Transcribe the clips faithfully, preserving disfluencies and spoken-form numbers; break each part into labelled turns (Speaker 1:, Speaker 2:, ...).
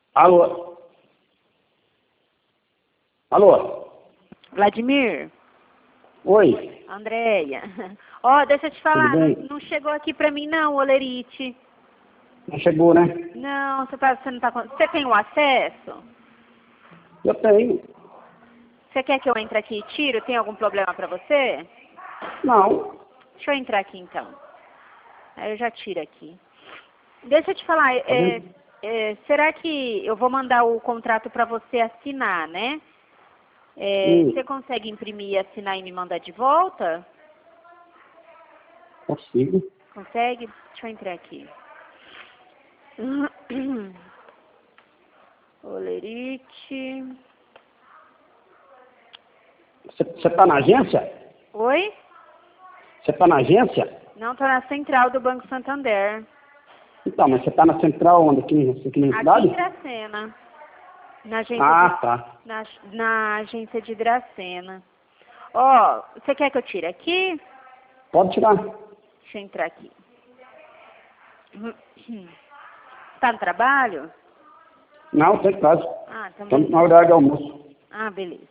Speaker 1: Alô? Alô?
Speaker 2: Vladimir?
Speaker 1: Oi?
Speaker 2: Andréia. Ó, deixa eu te falar,
Speaker 1: Tudo
Speaker 2: não,
Speaker 1: bem?
Speaker 2: não chegou aqui pra mim não, olerite.
Speaker 1: Não chegou, né?
Speaker 2: Não, você, tá, você não tá com... Você tem o acesso?
Speaker 1: Eu tenho.
Speaker 2: Você quer que eu entre aqui e tiro? Tem algum problema pra você?
Speaker 1: Não.
Speaker 2: Deixa eu entrar aqui então. Aí eu já tiro aqui. Deixa eu te falar,
Speaker 1: Tá
Speaker 2: é,
Speaker 1: vendo?
Speaker 2: é, será que eu vou mandar o contrato pra você assinar, né? É,
Speaker 1: Hum,
Speaker 2: você consegue imprimir e assinar e me mandar de volta?
Speaker 1: consigo.
Speaker 2: Consegue? Deixa eu entrar aqui. Olerite.
Speaker 1: Você tá na agência?
Speaker 2: Oi?
Speaker 1: Você tá na agência?
Speaker 2: Não, tô na central do Banco Santander.
Speaker 1: Então, mas você tá na central onde? Aqui, em- aqui na
Speaker 2: Aqui
Speaker 1: cidade?
Speaker 2: em Dracena. Na agência
Speaker 1: Ah,
Speaker 2: de,
Speaker 1: tá.
Speaker 2: na, na agência de Dracena. Ó, você quer que eu tire aqui?
Speaker 1: Pode tirar.
Speaker 2: Deixa eu entrar aqui. Tá no trabalho?
Speaker 1: Não, tem caso.
Speaker 2: Ah, então
Speaker 1: Estamos
Speaker 2: beleza.
Speaker 1: na hora de almoço.
Speaker 2: Ah, beleza.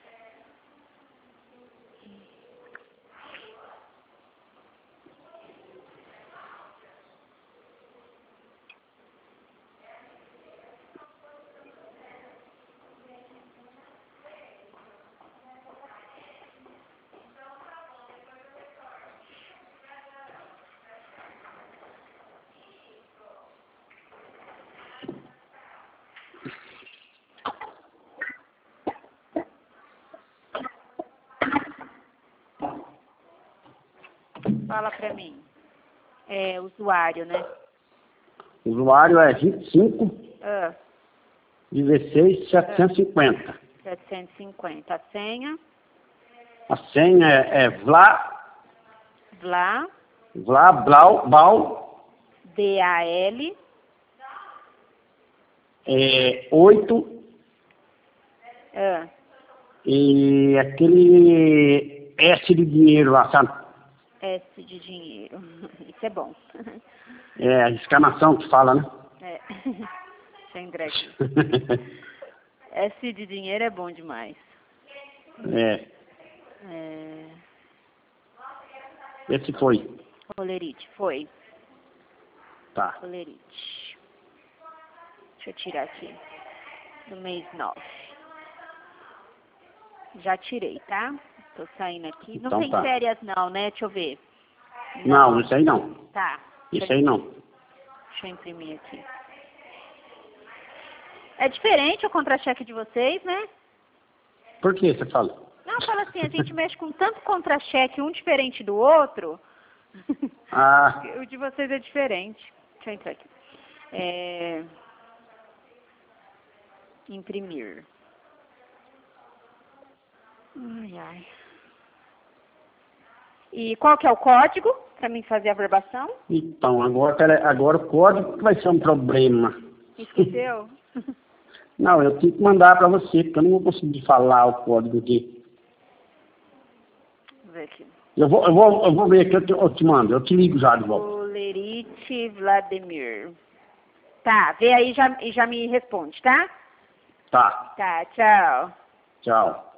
Speaker 2: Fala pra mim. É, usuário, né?
Speaker 1: O usuário é vinte e cinco,
Speaker 2: Ah,
Speaker 1: dezesseis, setecentos e cinquenta.
Speaker 2: setecentos e cinquenta. A senha?
Speaker 1: A senha é, é Vla,
Speaker 2: Vlá,
Speaker 1: Vla, Blau, Bal,
Speaker 2: D A L,
Speaker 1: é, oito,
Speaker 2: ah,
Speaker 1: e aquele S de dinheiro lá, sabe?
Speaker 2: S de dinheiro. Isso é bom.
Speaker 1: É a exclamação que fala, né?
Speaker 2: É. Deixa eu entrar aqui. S de dinheiro é bom demais.
Speaker 1: é,
Speaker 2: É...
Speaker 1: esse foi.
Speaker 2: Olerite, foi.
Speaker 1: Tá.
Speaker 2: Olerite. Deixa eu tirar aqui. Do mês nove. Já tirei, tá? Tô saindo aqui. Não
Speaker 1: Então
Speaker 2: tem
Speaker 1: tá.
Speaker 2: férias não, né? Deixa eu ver.
Speaker 1: Não, isso aí não.
Speaker 2: Tá. Deixa
Speaker 1: Isso
Speaker 2: eu,
Speaker 1: aí não.
Speaker 2: deixa eu imprimir aqui. É diferente o contra-cheque de vocês, né?
Speaker 1: Por que você fala?
Speaker 2: Não, fala assim, a gente mexe com tanto contra-cheque, um diferente do outro.
Speaker 1: Ah,
Speaker 2: O de vocês é diferente. Deixa eu entrar aqui. É... Imprimir. Ai, ai. E qual que é o código para mim fazer a verbação?
Speaker 1: então, agora, pera- agora o código que vai ser um problema.
Speaker 2: Esqueceu?
Speaker 1: Não, eu tenho que mandar para você, porque eu não vou conseguir falar o código aqui.
Speaker 2: Vou ver aqui.
Speaker 1: Eu vou, eu vou, eu vou ver aqui, eu te, eu te mando, eu te ligo já de volta.
Speaker 2: Olerite Vladimir. Tá, vê aí já, e já me responde, tá?
Speaker 1: Tá,
Speaker 2: Tá, tchau.
Speaker 1: tchau.